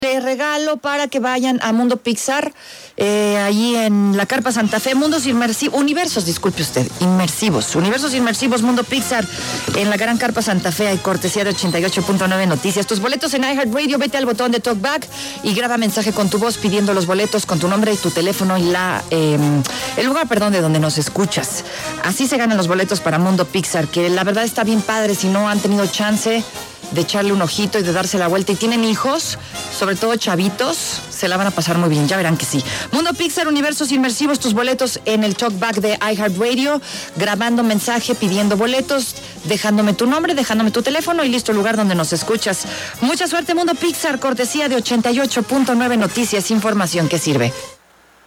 De regalo para que vayan a Mundo Pixar, allí en la Carpa Santa Fe, universos inmersivos, Mundo Pixar, en la Gran Carpa Santa Fe, hay cortesía de 88.9 Noticias. Tus boletos en iHeartRadio, vete al botón de Talkback y graba mensaje con tu voz pidiendo los boletos con tu nombre y tu teléfono y el lugar, de donde nos escuchas. Así se ganan los boletos para Mundo Pixar, que la verdad está bien padre. Si no han tenido chance de echarle un ojito y de darse la vuelta y tienen hijos, sobre todo chavitos, se la van a pasar muy bien, ya verán que sí. Mundo Pixar, universos inmersivos, tus boletos en el Talkback de iHeartRadio, grabando mensaje, pidiendo boletos, dejándome tu nombre, dejándome tu teléfono y listo el lugar donde nos escuchas. Mucha suerte, Mundo Pixar, cortesía de 88.9 Noticias, información que sirve.